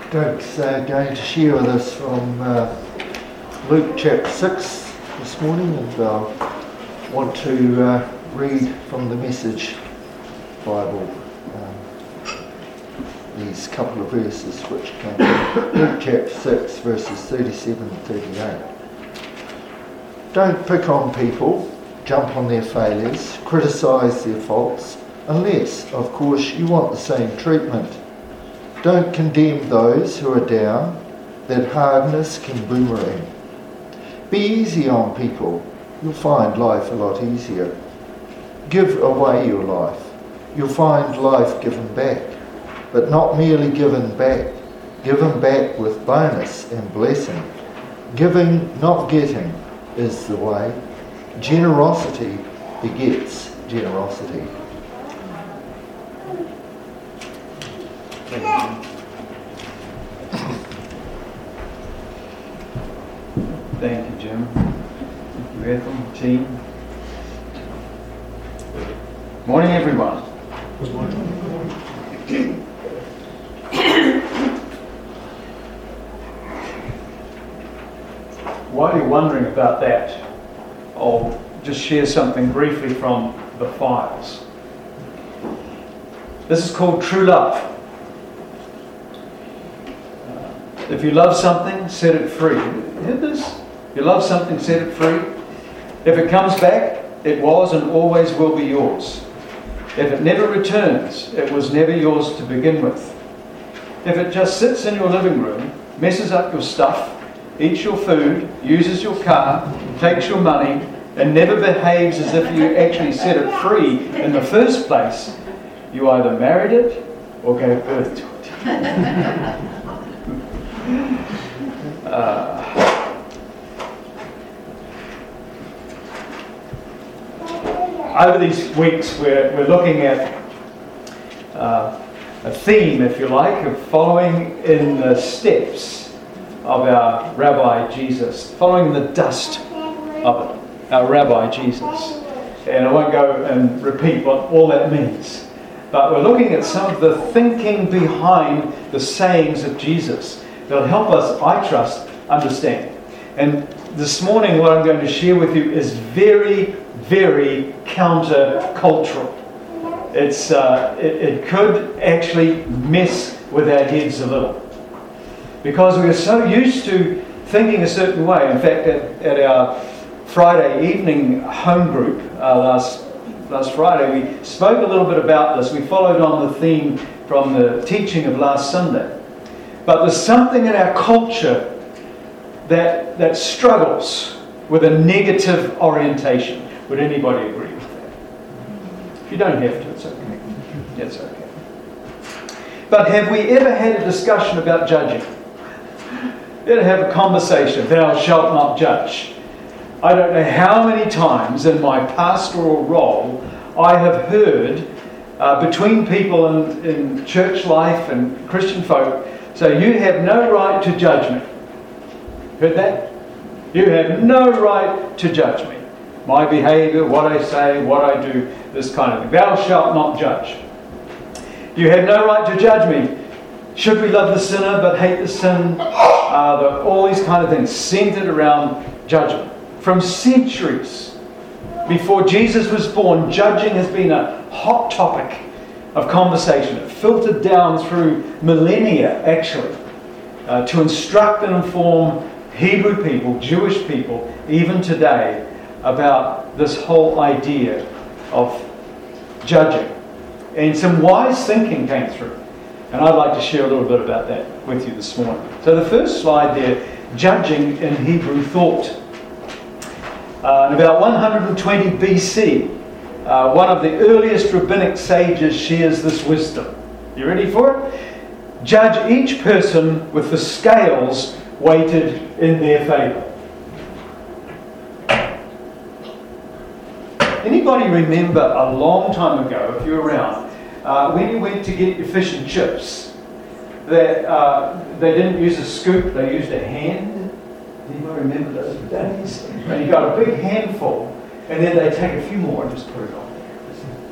Doug's going to share with us from Luke chapter 6 this morning, and I want to read from the Message Bible these couple of verses which come from Luke chapter 6 verses 37 and 38. Don't pick on people, jump on their failures, criticise their faults, unless, of course, you want the same treatment. Don't condemn those who are down, that hardness can boomerang. Be easy on people, you'll find life a lot easier. Give away your life, you'll find life given back, but not merely given back with bonus and blessing. Giving, not getting, is the way. Generosity begets generosity. Thank you, Jim. Thank you, Ethel, team. Morning, everyone. Good morning. While you're wondering about that, I'll just share something briefly from the files. This is called true love. If you love something, set it free. You heard this? You love something, set it free. If it comes back, it was and always will be yours. If it never returns, it was never yours to begin with. If it just sits in your living room, messes up your stuff, eats your food, uses your car, takes your money, and never behaves as if you actually set it free in the first place, you either married it or gave birth to it. Over these weeks, we're looking at a theme, if you like, of following in the steps of our Rabbi Jesus, following the dust of our Rabbi Jesus. And I won't go and repeat what all that means. But we're looking at some of the thinking behind the sayings of Jesus that'll help us, I trust, understand. And this morning what I'm going to share with you is very, very counter-cultural. It could actually mess with our heads a little. Because we're so used to thinking a certain way. In fact, at our Friday evening home group last Friday, we spoke a little bit about this. We followed on the theme from the teaching of last Sunday. But there's something in our culture that struggles with a negative orientation. Would anybody agree with that? If you don't have to, it's okay. It's okay. But have we ever had a discussion about judging? Ever have a conversation, thou shalt not judge? I don't know how many times in my pastoral role I have heard between people in church life and Christian folk say, you have no right to judge me. Heard that? You have no right to judge me. My behaviour, what I say, what I do, this kind of thing. Thou shalt not judge. You have no right to judge me. Should we love the sinner but hate the sin? All these kind of things centered around judgment. From centuries before Jesus was born, judging has been a hot topic of conversation. It filtered down through millennia, actually, to instruct and inform Hebrew people, Jewish people, even today, about this whole idea of judging. And some wise thinking came through. And I'd like to share a little bit about that with you this morning. So the first slide there, judging in Hebrew thought. In about 120 BC, one of the earliest rabbinic sages shares this wisdom. You ready for it? Judge each person with the scales weighted in their favour. Anybody remember a long time ago, if you're around, when you went to get your fish and chips, that they didn't use a scoop, they used a hand? Anybody remember those days? And you got a big handful, and then they take a few more and just put it on there.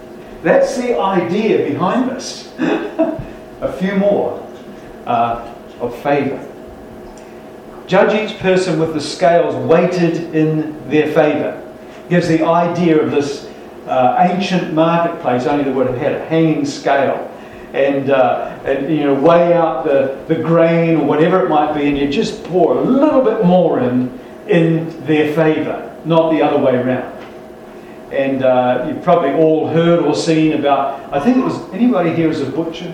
That's the idea behind this. A few more. of favour. Judge each person with the scales weighted in their favour. Gives the idea of this ancient marketplace, only they would have had a hanging scale. And weigh out the grain or whatever it might be, and you just pour a little bit more in their favour, not the other way around. And you've probably all heard or seen about, I think it was, anybody here is a butcher?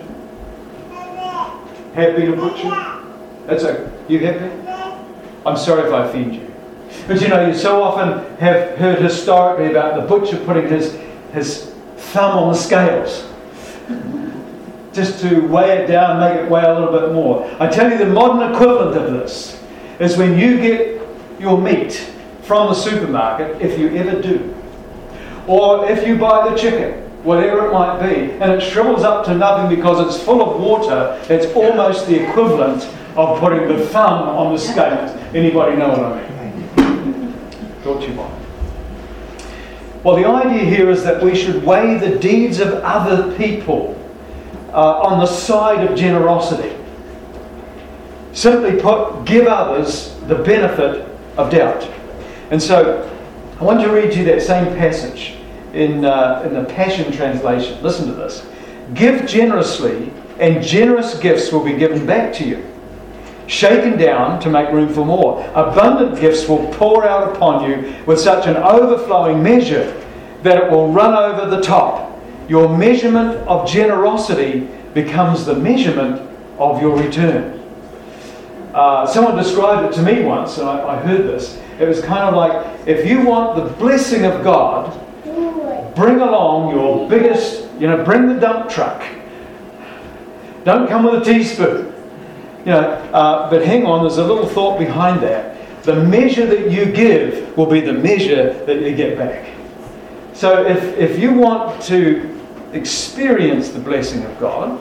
Have been a butcher? That's okay. You have been? I'm sorry if I offend you. But you so often have heard historically about the butcher putting his thumb on the scales just to weigh it down, make it weigh a little bit more. I tell you, the modern equivalent of this is when you get your meat from the supermarket, if you ever do, or if you buy the chicken, whatever it might be, and it shrivels up to nothing because it's full of water, it's almost the equivalent of putting the thumb on the scales. Anybody know what I mean? Thought you might. Well, the idea here is that we should weigh the deeds of other people on the side of generosity. Simply put, give others the benefit of doubt. And so, I want to read you that same passage in the Passion Translation. Listen to this. Give generously, and generous gifts will be given back to you. Shaken down to make room for more. Abundant gifts will pour out upon you with such an overflowing measure that it will run over the top. Your measurement of generosity becomes the measurement of your return. Someone described it to me once, and I heard this. It was kind of like, if you want the blessing of God, bring along your biggest, bring the dump truck. Don't come with a teaspoon. But hang on, there's a little thought behind that. The measure that you give will be the measure that you get back. So if you want to experience the blessing of God,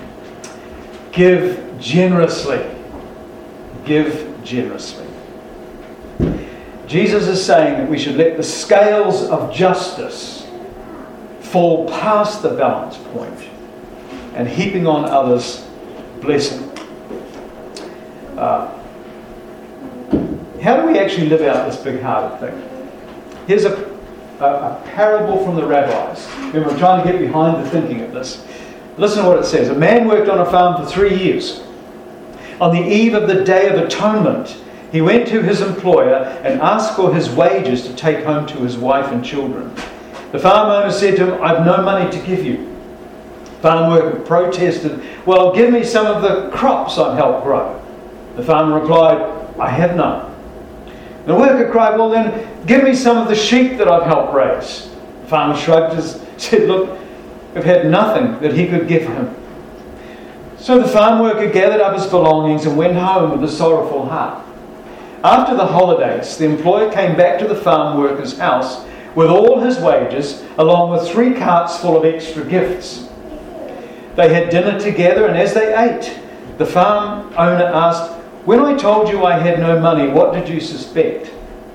give generously. Give generously. Jesus is saying that we should let the scales of justice fall past the balance point and heaping on others blessing. How do we actually live out this big-hearted thing? Here's a parable from the rabbis. Remember, I'm trying to get behind the thinking of this. Listen to what it says. A man worked on a farm for 3 years. On the eve of the Day of Atonement, he went to his employer and asked for his wages to take home to his wife and children. The farm owner said to him, "I've no money to give you." Farm worker protested, "Well, give me some of the crops I've helped grow." The farmer replied, "I have none." The worker cried, "Well then, give me some of the sheep that I've helped raise." The farmer shrugged and said, "Look, I've had nothing that he could give him." So the farm worker gathered up his belongings and went home with a sorrowful heart. After the holidays, the employer came back to the farm worker's house with all his wages, along with 3 carts full of extra gifts. They had dinner together, and as they ate, the farm owner asked, "When I told you I had no money, what did you suspect?"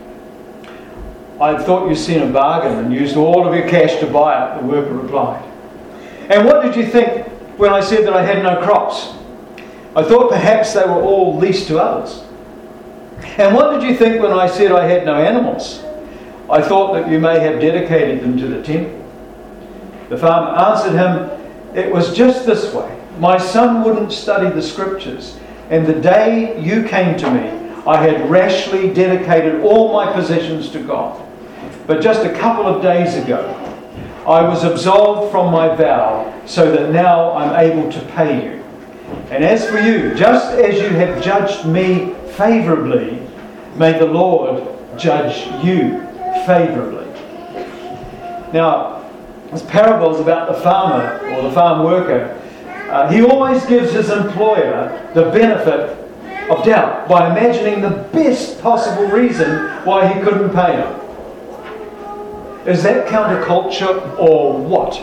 "I thought you'd seen a bargain and used all of your cash to buy it," the worker replied. "And what did you think when I said that I had no crops?" "I thought perhaps they were all leased to others." "And what did you think when I said I had no animals?" "I thought that you may have dedicated them to the temple." The farmer answered him, "It was just this way. My son wouldn't study the scriptures, and the day you came to me, I had rashly dedicated all my possessions to God. But just a couple of days ago, I was absolved from my vow, so that now I'm able to pay you. And as for you, just as you have judged me favourably, may the Lord judge you favourably." Now, this parable is about the farmer or the farm worker. He always gives his employer the benefit of doubt by imagining the best possible reason why he couldn't pay him. Is that counterculture or what?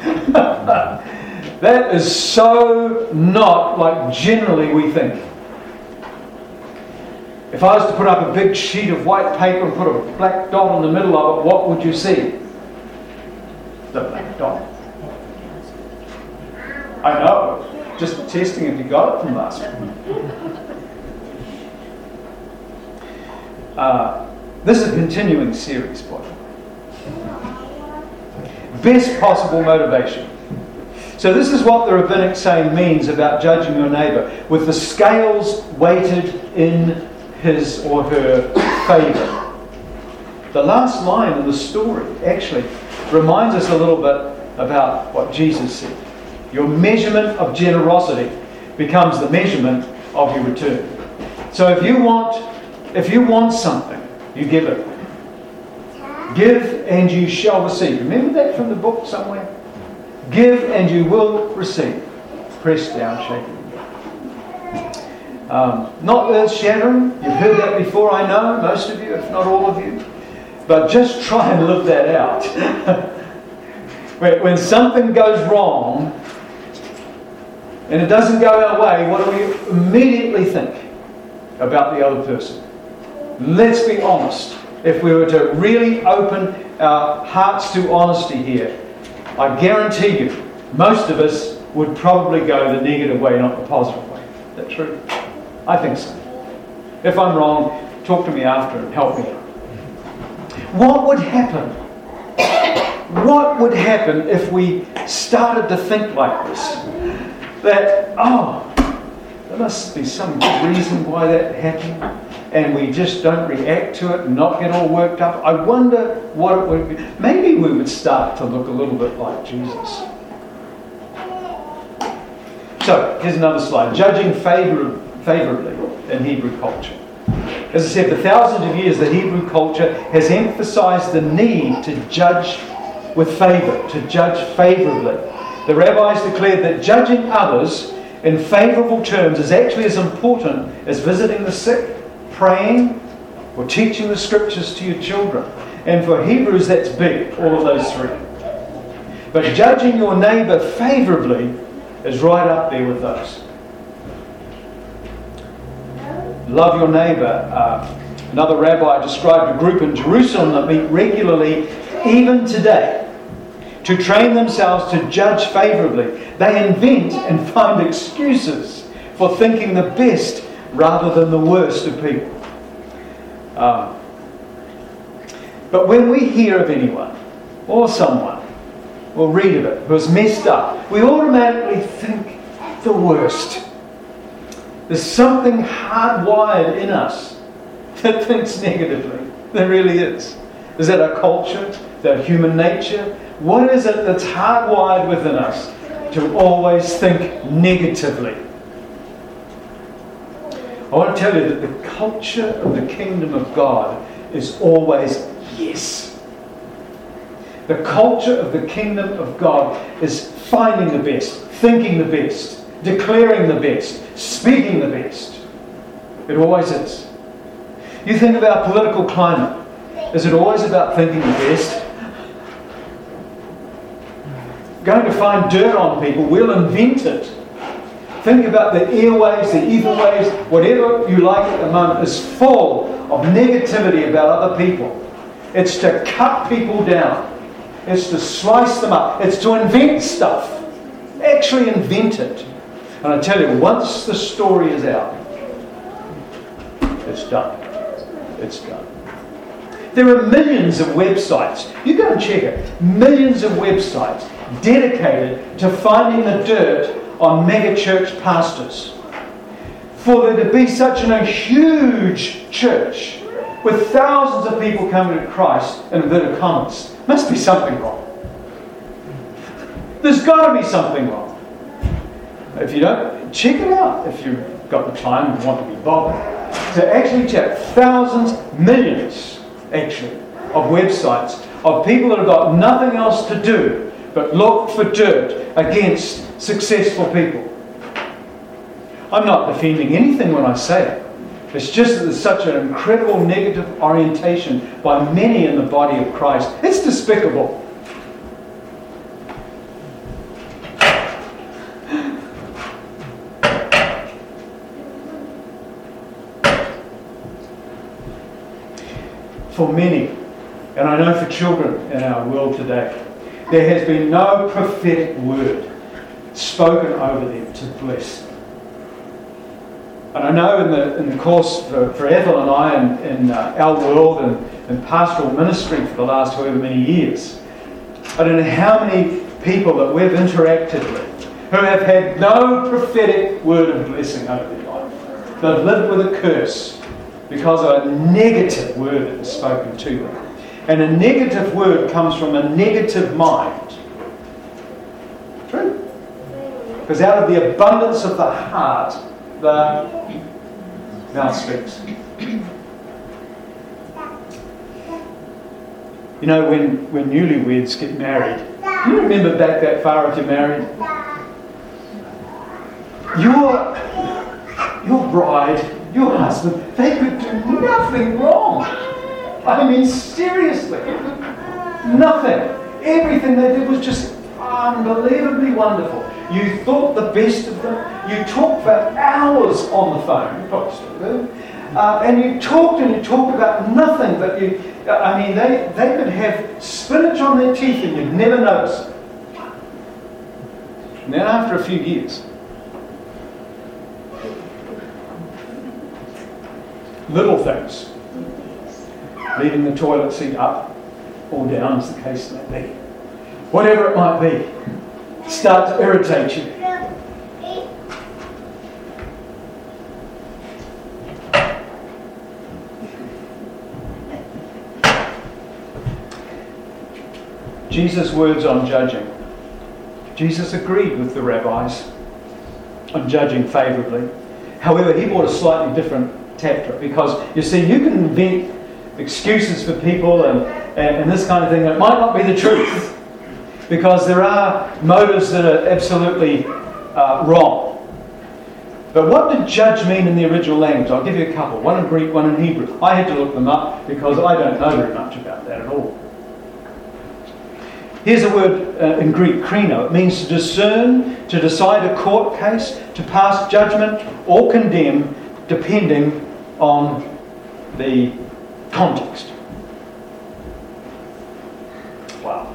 That is so not like generally we think. If I was to put up a big sheet of white paper and put a black dot in the middle of it, what would you see? The black dot. I know. Just testing if you got it from last week. This is a continuing series, by the way. Best possible motivation. So this is what the rabbinic saying means about judging your neighbour, with the scales weighted in his or her favour. The last line of the story actually reminds us a little bit about what Jesus said. Your measurement of generosity becomes the measurement of your return. So if you want something, you give it. Give and you shall receive. Remember that from the book somewhere? Give and you will receive. Pressed down, shaken together. Not earth-shattering. You've heard that before, I know, most of you, if not all of you. But just try and live that out. When something goes wrong and it doesn't go our way, what do we immediately think about the other person? Let's be honest. If we were to really open our hearts to honesty here, I guarantee you, most of us would probably go the negative way, not the positive way. Is that true? I think so. If I'm wrong, talk to me after and help me out. What would happen? What would happen if we started to think like this? That, there must be some good reason why that happened, and we just don't react to it and not get all worked up. I wonder what it would be. Maybe we would start to look a little bit like Jesus. So, here's another slide. Judging favourably in Hebrew culture. As I said, for thousands of years, the Hebrew culture has emphasised the need to judge with favour, to judge favourably. The rabbis declared that judging others in favourable terms is actually as important as visiting the sick, praying, or teaching the scriptures to your children. And for Hebrews, that's big, all of those three. But judging your neighbour favourably is right up there with those. Love your neighbour. Another rabbi described a group in Jerusalem that meet regularly, even today, to train themselves to judge favourably. They invent and find excuses for thinking the best rather than the worst of people. But when we hear of anyone or someone or read of it who is messed up, we automatically think the worst. There's something hardwired in us that thinks negatively. There really is. Is that our culture? Is that human nature? What is it that's hardwired within us to always think negatively? I want to tell you that the culture of the kingdom of God is always yes. The culture of the kingdom of God is finding the best, thinking the best, declaring the best, speaking the best. It always is. You think of our political climate. Is it always about thinking the best? Going to find dirt on people, we'll invent it. Think about the airwaves, the ether waves, whatever you like at the moment is full of negativity about other people. It's to cut people down. It's to slice them up. It's to invent stuff. Actually invent it. And I tell you, once the story is out, it's done. It's done. There are millions of websites. You go and check it. Millions of websites dedicated to finding the dirt on mega church pastors. For there to be such a huge church with thousands of people coming to Christ, in inverted commas, must be something wrong. There's got to be something wrong. If you don't, check it out if you've got the time and want to be bothered. To actually check thousands, millions actually, of websites of people that have got nothing else to do but look for dirt against successful people. I'm not defending anything when I say it. It's just that there's such an incredible negative orientation by many in the body of Christ. It's despicable. For many, and I know for children in our world today, there has been no prophetic word spoken over them to bless them. And I know in the course for Ethel and I in our world and pastoral ministry for the last however many years, I don't know how many people that we've interacted with who have had no prophetic word of blessing over their life. They've lived with a curse because of a negative word that was spoken to them. And a negative word comes from a negative mind. True. Because out of the abundance of the heart, the mouth speaks. You know, when newlyweds get married, do you remember back that far if you're married? Your bride, your husband, they could do nothing wrong. I mean, seriously, nothing. Everything they did was just unbelievably wonderful. You thought the best of them. You talked for hours on the phone. You probably still do. And you talked about nothing. But they could have spinach on their teeth and you'd never notice it. And then after a few years, little things, leaving the toilet seat up or down, as the case may be, whatever it might be, start to irritate you. Jesus' words on judging. Jesus agreed with the rabbis on judging favourably. However, he brought a slightly different tack to it, because you see, you can invent excuses for people and this kind of thing that might not be the truth, because there are motives that are absolutely wrong. But what did judge mean in the original language? I'll give you a couple, one in Greek, one in Hebrew. I had to look them up because I don't know very much about that at all. Here's a word in Greek, krino. It means to discern, to decide a court case, to pass judgment or condemn, depending on the context. Wow.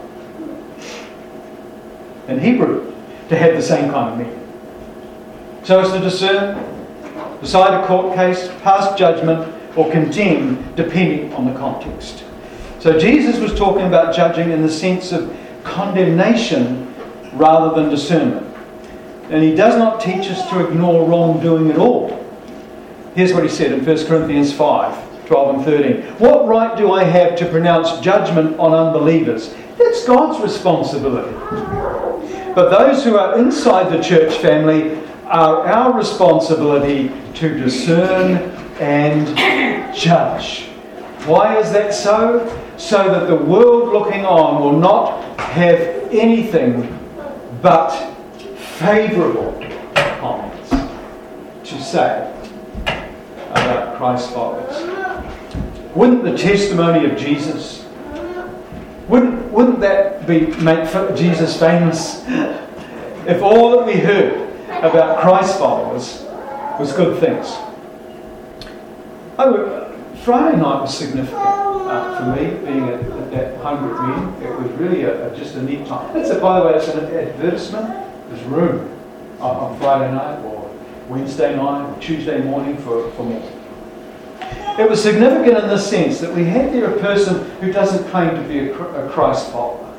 In Hebrew, to have the same kind of meaning. So as to discern, decide a court case, pass judgment or condemn, depending on the context. So Jesus was talking about judging in the sense of condemnation rather than discernment. And he does not teach us to ignore wrongdoing at all. Here's what he said in 1 Corinthians 5, 12 and 13. What right do I have to pronounce judgment on unbelievers? That's God's responsibility. But those who are inside the church family are our responsibility to discern and judge. Why is that so? So that the world looking on will not have anything but favourable comments to say about Christ's followers. Wouldn't the testimony of Jesus, wouldn't that make Jesus famous if all that we heard about Christ's followers was good things? Friday night was significant for me, being at that home group meeting. It was really just a neat time. By the way, it's an advertisement. There's room on Friday night or Wednesday night or Tuesday morning for more. It was significant in the sense that we had there a person who doesn't claim to be a Christ follower.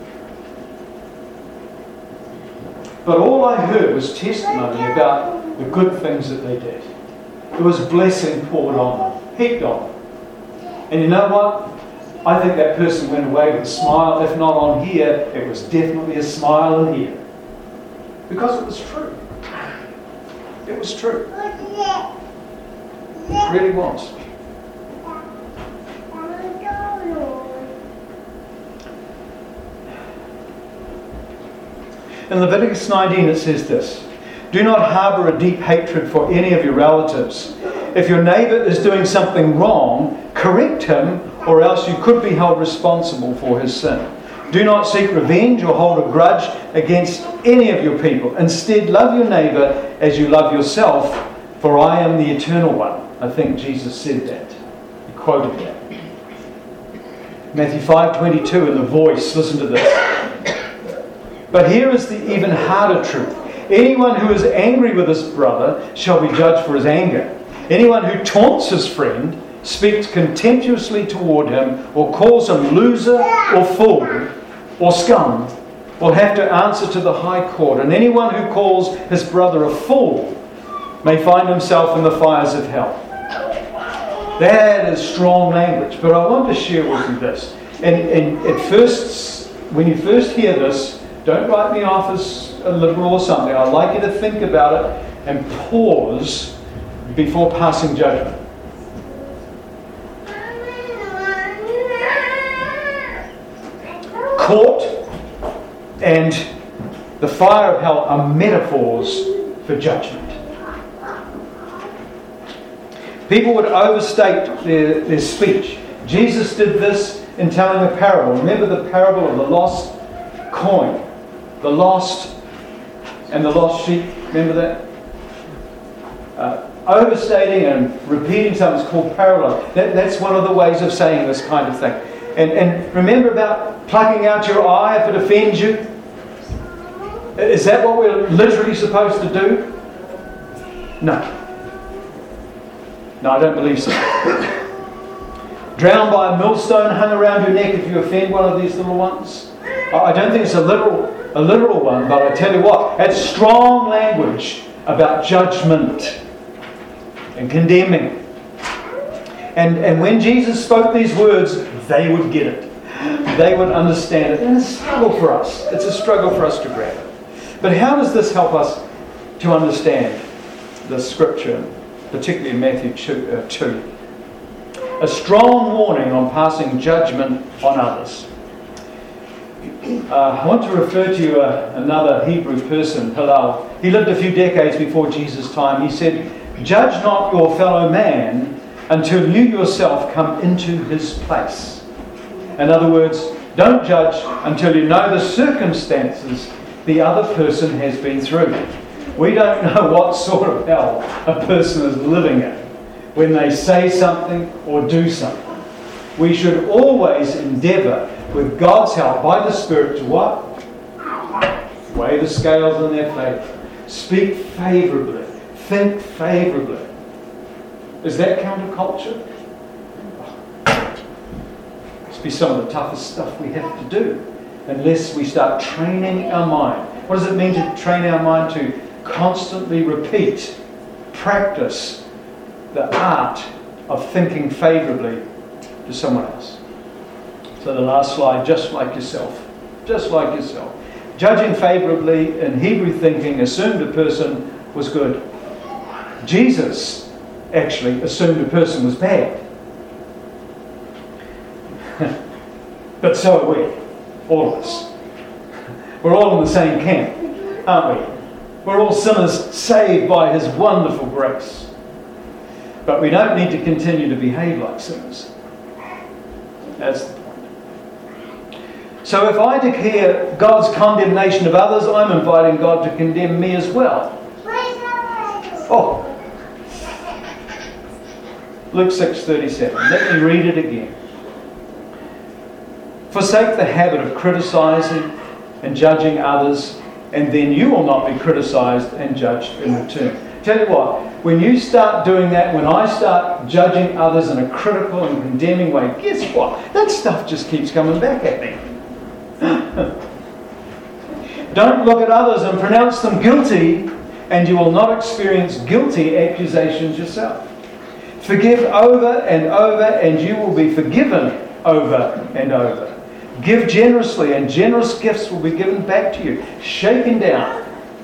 But all I heard was testimony about the good things that they did. There was blessing poured on them, heaped on them. And you know what? I think that person went away with a smile. If not on here, it was definitely a smile in here. Because it was true. It was true. It really was. In Leviticus 19 it says this: do not harbour a deep hatred for any of your relatives. If your neighbour is doing something wrong, correct him, or else you could be held responsible for his sin. Do not seek revenge or hold a grudge against any of your people. Instead, love your neighbour as you love yourself, for I am the Eternal One. I think Jesus said that. He quoted that. Matthew 5:22 in the Voice. Listen to this. But here is the even harder truth. Anyone who is angry with his brother shall be judged for his anger. Anyone who taunts his friend, speaks contemptuously toward him, or calls him loser or fool or scum, will have to answer to the high court. And anyone who calls his brother a fool may find himself in the fires of hell. That is strong language, but I want to share with you this. And at first, when you first hear this, don't write me off as a liberal or something. I'd like you to think about it and pause before passing judgment. Court and the fire of hell are metaphors for judgment. People would overstate their speech. Jesus did this in telling a parable. Remember the parable of the lost coin, the lost and the lost sheep? Remember that? Overstating and repeating something is called parallel. That's one of the ways of saying this kind of thing. And remember about plucking out your eye if it offends you? Is that what we're literally supposed to do? No. No, I don't believe so. Drowned by a millstone hung around your neck if you offend one of these little ones? I don't think it's a literal one, but I tell you what, that's strong language about judgment and condemning. And when Jesus spoke these words, they would get it. They would understand it. And it's a struggle for us. It's a struggle for us to grab it. But how does this help us to understand the scripture, particularly in Matthew 2? A strong warning on passing judgment on others. I want to refer to you another Hebrew person, Hillel. He lived a few decades before Jesus' time. He said, "Judge not your fellow man until you yourself come into his place." In other words, don't judge until you know the circumstances the other person has been through. We don't know what sort of hell a person is living in when they say something or do something. We should always endeavour, with God's help, by the Spirit, to what? Weigh the scales in their favour. Speak favourably. Think favourably. Is that counterculture? Must be some of the toughest stuff we have to do unless we start training our mind. What does it mean to train our mind? To constantly repeat, practice the art of thinking favourably to someone else. So the last slide, just like yourself. Just like yourself. Judging favourably in Hebrew thinking assumed a person was good. Jesus actually assumed a person was bad. But so are we. All of us. We're all in the same camp, aren't we? We're all sinners saved by His wonderful grace. But we don't need to continue to behave like sinners. That's the point. So if I declare God's condemnation of others, I'm inviting God to condemn me as well. Oh. Luke 6:37. Let me read it again. Forsake the habit of criticising and judging others, and then you will not be criticised and judged in return. Tell you what, when you start doing that, when I start judging others in a critical and condemning way, guess what? That stuff just keeps coming back at me. Don't look at others and pronounce them guilty, and you will not experience guilty accusations yourself. Forgive over and over, and you will be forgiven over and over. Give generously, and generous gifts will be given back to you, shaken down.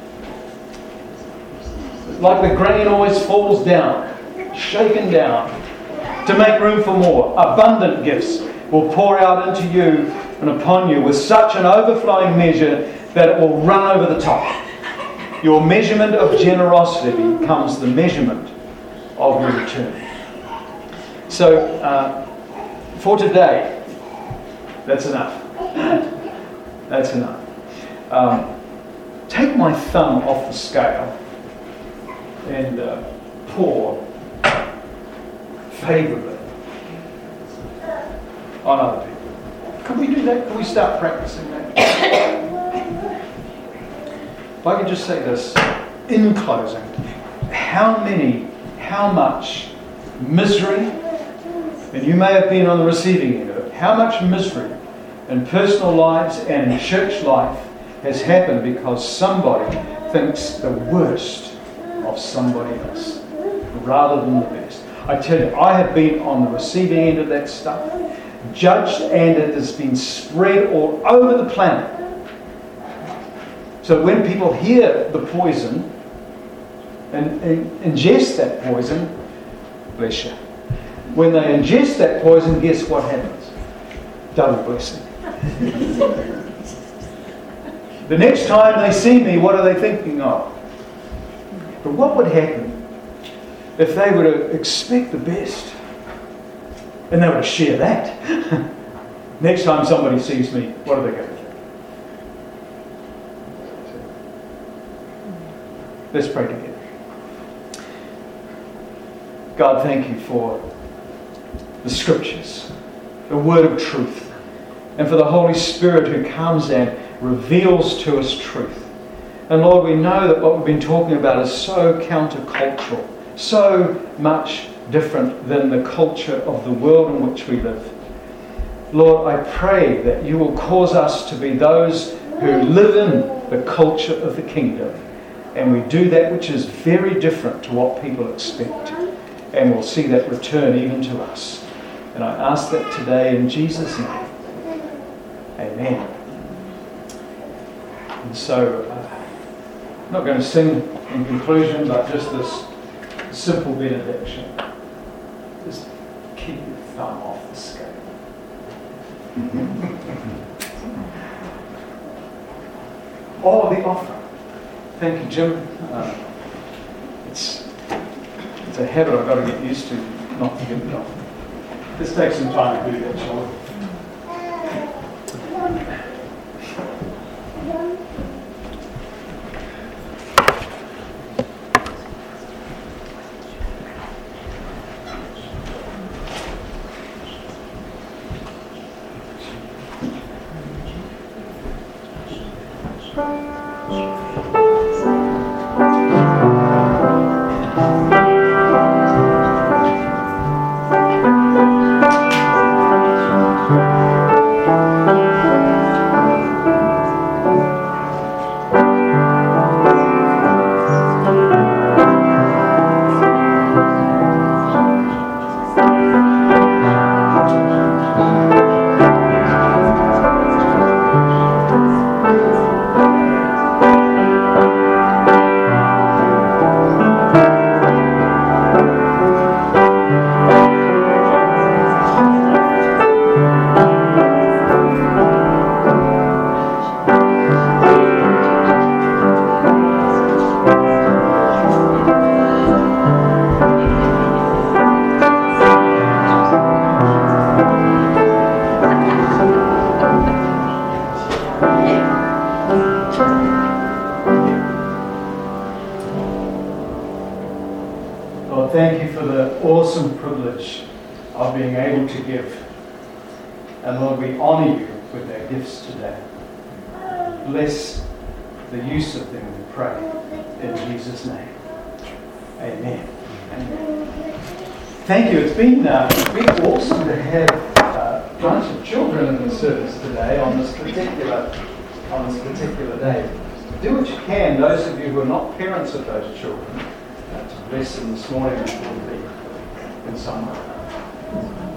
Like the grain always falls down, shaken down, to make room for more. Abundant gifts will pour out into you and upon you with such an overflowing measure that it will run over the top. Your measurement of generosity becomes the measurement of your return. So, for today, that's enough. That's enough. Take my thumb off the scale and pour favourably on other people. Can we do that? Can we start practicing that? If I could just say this in closing, how much misery, and you may have been on the receiving end of it, how much misery in personal lives and in church life has happened because somebody thinks the worst of somebody else rather than the best. I tell you, I have been on the receiving end of that stuff, judged, and it has been spread all over the planet. So when people hear the poison and ingest that poison, bless you. When they ingest that poison, guess what happens? Double blessing. The next time they see me, what are they thinking of? But what would happen if they were to expect the best and they were to share that? Next time somebody sees me, what are they going to think? Let's pray together. God, thank you for the Scriptures, the word of truth, and for the Holy Spirit who comes and reveals to us truth. And Lord, we know that what we've been talking about is so countercultural, so much different than the culture of the world in which we live. Lord, I pray that you will cause us to be those who live in the culture of the kingdom, and we do that which is very different to what people expect, and we'll see that return even to us. And I ask that today in Jesus' name. Amen. And so, I'm not going to sing in conclusion, but just this simple benediction. Just keep your thumb off the scale. Oh, the offer. Thank you, Jim. It's a habit I've got to get used to, not to give it off. This takes some time to do that, shall we? Lord, thank you for the awesome privilege of being able to give. And Lord, we honour you with our gifts today. Bless the use of them, we pray. In Jesus' name. Amen. Amen. Thank you. It's been awesome to have a bunch of children in the service today on this particular day. Do what you can, those of you who are not parents of those children, to bless them this morning before they in some way.